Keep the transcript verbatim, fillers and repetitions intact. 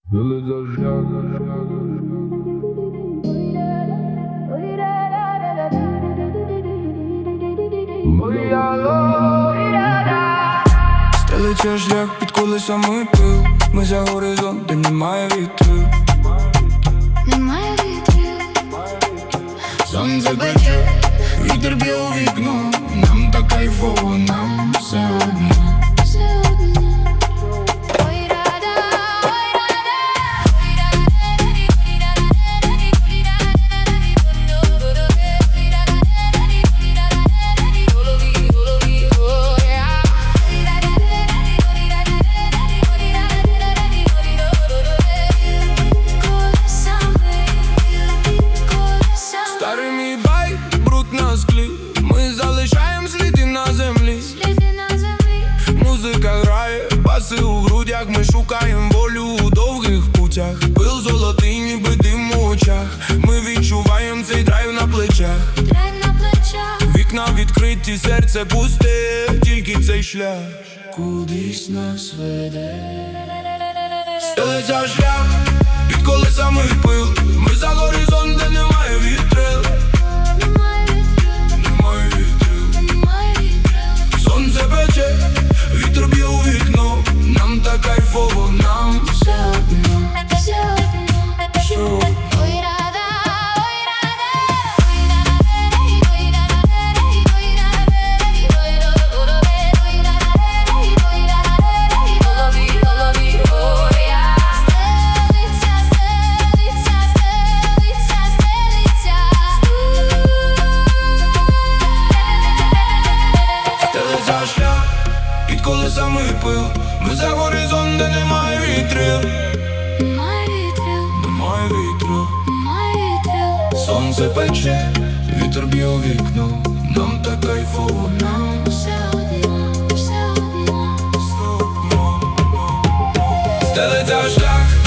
Стелиться шлях під колесами пил. Ми за горизонт, де немає вітрів. Немає вітрів. Сонце пече, вітер б'є у вікно. Нам так кайфово, нам все одно. Все одно. Ой, рада, ой, рада. Старий мій байк, бруд на склі. Ми залишаєм сліди на землі. Сліди на землі. Музика грає, баси у грудях. Ми шукаєм волю у довгих путях. Пил золотий, ніби дим у очах. Ми відчуваєм цей драйв на плечах. Драйв на плечах. Вікна відкриті, серце пусте. Тільки цей шлях кудись нас веде. Стелиться шлях під колесами пил. Ми за горизонт, де немає вітрил. Немає вітрів. Немає вітрил. Немає вітрів. Сонце пече, вітер б'є у вікно. Нам так кайфово, нам все одно. Все одно. Все одно. Ой, рада, ой, рада. Ой, рада, ой, рада, ой, рада, ой, рада, ой, рада, ой, рада, голові, голові, ой, я. Стелиться, стелиться, стелиться, стелиться. Стелиться шлях під колесами пил. Ми за горизонт, де немає вітрил. Немає вітрів. Немає вітрил. Немає вітрів. Сонце пече, вітер б'є у вікно. Нам так кайфово, нам Все одно, все одно. все одно. Стелиться шлях